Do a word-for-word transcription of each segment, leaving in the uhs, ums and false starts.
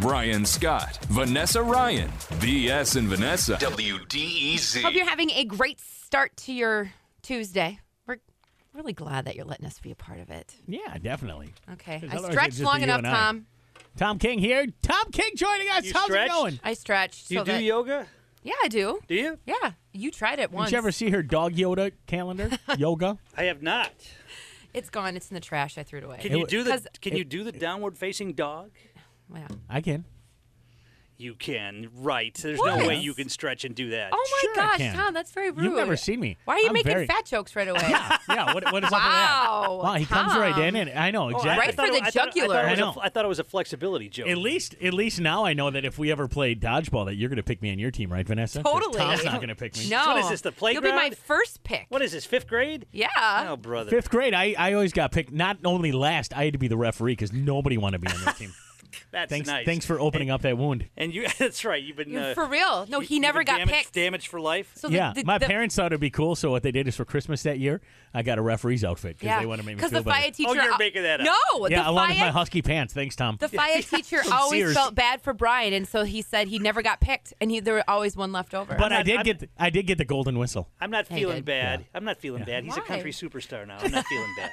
Brian Scott, Vanessa Ryan, B S and Vanessa. W D E Z. Hope you're having a great start to your Tuesday. We're really glad that you're letting us be a part of it. Yeah, definitely. Okay. 'Cause I otherwise stretched it'd just long be you enough, and I. Tom. Tom King here. Tom King joining us. You How's stretched? it going? I stretched. Do you so do that, yoga? Yeah, I do. Do you? Yeah. You tried it once. Did you ever see her dog Yoda calendar? Yoga? I have not. It's gone. It's in the trash. I threw it away. Can you do the 'Cause- Can you do the downward facing dog? Wow. I can. You can, right? There's What? no way you can stretch and do that. Oh my Sure I gosh, can. Tom, that's very rude. You've never seen me. Why are you I'm making very- fat jokes right away? Yeah, what, what is up with Wow. that? Wow, he comes Tom. right in, and I know, Oh, I- exactly. I Right thought for it- the I thought- jugular. I thought, it I was know. a, I thought it was a flexibility joke. At least, at least now I know that if we ever play dodgeball, that you're going to pick me on your team, right, Vanessa? 'Cause Totally. Tom's not going to pick me. No. So what is this, the You'll be my playground? first pick. What is this, fifth grade? Yeah. Oh, brother. Fifth grade, I, I always got picked. Not only last, I had to be the referee because nobody wanted to be on your team. That's Thanks, nice. thanks for opening up that wound. And you, that's right. You've been You're uh, for real. No, you- he you've never been got damaged, picked. Damaged for life. So the- Yeah, the, my the, parents thought it'd be cool, so what they did is for Christmas that year, I got a referee's outfit because yeah. they wanted to make me Because feel the better. fire teacher. Oh, you're al- making that up. No, yeah, the along with my fire, husky pants. Thanks, Tom. the fire teacher always Sears. felt bad for Brian, and so he said he never got picked, and he, there were always one left over. but I not- did I'm- get the, I did get the golden whistle. I'm not Hey, feeling good. bad. Yeah. I'm not feeling bad. He's a Why? country superstar now. I'm not feeling bad.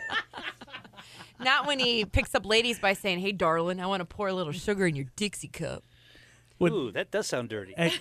Not when he picks up ladies by saying, "Hey, darling, I want to pour a little sugar in your Dixie cup." Would- Ooh, that does sound dirty. It,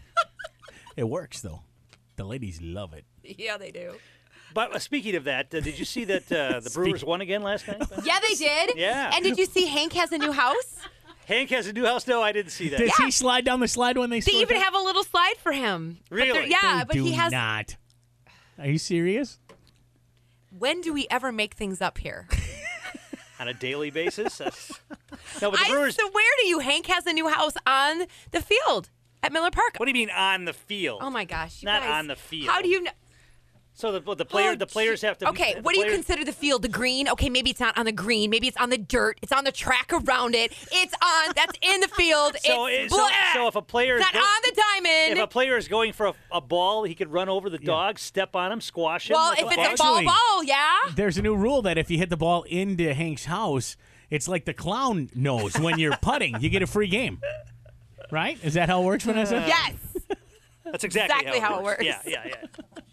it works though. The ladies love it. Yeah, they do. But uh, speaking of that, uh, did you see that uh, the Brewers won again last night? Yeah, they did. Yeah. And did you see Hank has a new house? Hank has a new house. No, I didn't see that. Does he slide down the slide when they They score? even have a little slide for him. But they're- Really? yeah, They but do he has. not. Are you serious? When do we ever make things up here? On a daily basis. That's... No, but the I Brewers. swear to you, Hank has a new house on the field at Miller Park. What do you mean on the field? Oh my gosh, you Not guys. on the field. How do you know? So the what, the player Oh, the players gee- have to. Okay, the what do you players- consider the field? The green? Okay, maybe it's not on the green. Maybe it's on the dirt. It's on the track around it. It's on. That's in the field. So, it's it- so, blah. so if a player It's is not go- on the diamond. if a player is going for a, a ball, he could run over the dog, step on him, squash him. well, with if a it's ball. a ball Actually- ball, yeah. There's a new rule that if you hit the ball into Hank's house, it's like the clown knows when you're putting, you get a free game. Right? Is that how it works, Vanessa? Yes. That's exactly, exactly how it works. Yeah, yeah, yeah.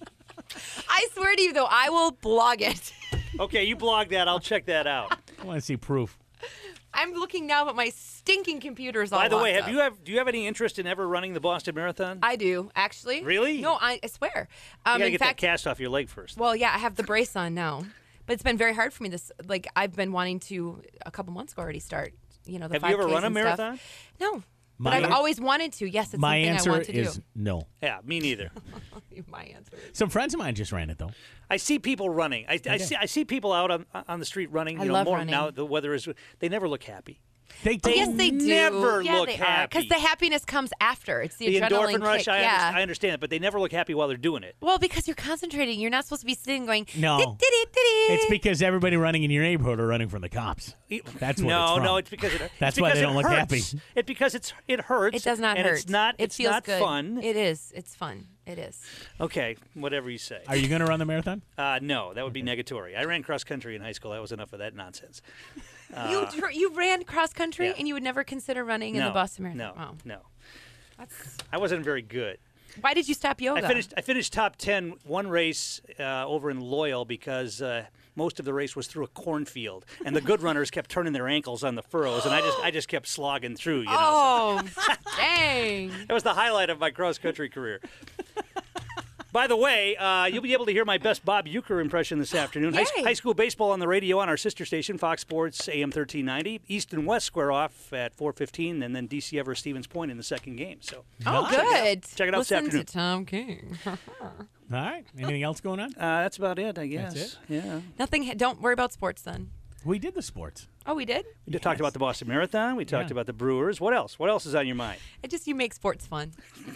I swear to you, though, I will blog it. Okay, you blog that. I'll check that out. I want to see proof. I'm looking now, but my stinking computer is all By the way, locked have up. you have do you have any interest in ever running the Boston Marathon? I do, actually. Really? No, I, I swear. you Um, gotta in get fact, that cast off your leg first. well, yeah, I have the brace on now, but it's been very hard for me. This, like, I've been wanting to a couple months ago already start. You know, the Have you ever five Ks run a and stuff. marathon? No, My but I've an- always wanted to. Yes, it's My something answer I want to is do. no. Yeah, me neither. My answer is. Some friends of mine just ran it, though. I see people running. I, I see I see people out on on the street running. You I know, love more running. now the weather is. They never look happy. They, Oh, they yes, they do. never yeah, look they happy. Because the happiness comes after. It's the, The adrenaline endorphin rush. kick. I, yeah. understand, I understand it, but they never look happy while they're doing it. Well, because you're concentrating. You're not supposed to be sitting going. No. "Did-did-did-did." It's because everybody running in your neighborhood are running from the cops. That's what no, it's from. no, it's because it. That's it's why because they don't it look hurts. happy. It's because it's it hurts. It does not and hurt. It's not. It it's feels not good. fun. It is. It's fun. It is. Okay, whatever you say. Are you going to run the marathon? Uh, no, that would be negatory. I ran cross country in high school. That was enough of that nonsense. you tr- you ran cross country yeah. and you would never consider running in no, the Boston Marathon. No, Wow. no. That's, I wasn't very good. why did you stop yoga? I finished. I finished top ten one race uh, over in Loyal because uh, most of the race was through a cornfield, and the good runners kept turning their ankles on the furrows, and I just I just kept slogging through. You know, Oh, dang. that was the highlight of my cross country career. By the way, uh, you'll be able to hear my best Bob Uecker impression this afternoon. High, Yay. high school baseball on the radio on our sister station, Fox Sports A M thirteen ninety. East and West square off at four fifteen, and then D C Everest Stevens Point in the second game. So, Oh, Nice. good. Check it out this Listen afternoon. to Tom King. All right. Anything else going on? uh, that's about it, I guess. That's it? Yeah. Nothing. Don't worry about sports then. We did the sports. Oh, we did? We talked about the Boston Marathon. We talked Yeah. about the Brewers. What else? What else is on your mind? It just, you make sports fun.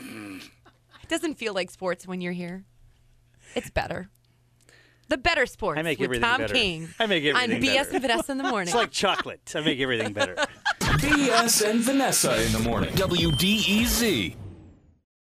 It doesn't feel like sports when you're here. It's better. The better sports I make with everything Tom better. King. I make everything On B S better. and Vanessa in the morning. It's like chocolate. I make everything better. B S and Vanessa in the morning. W D E Z.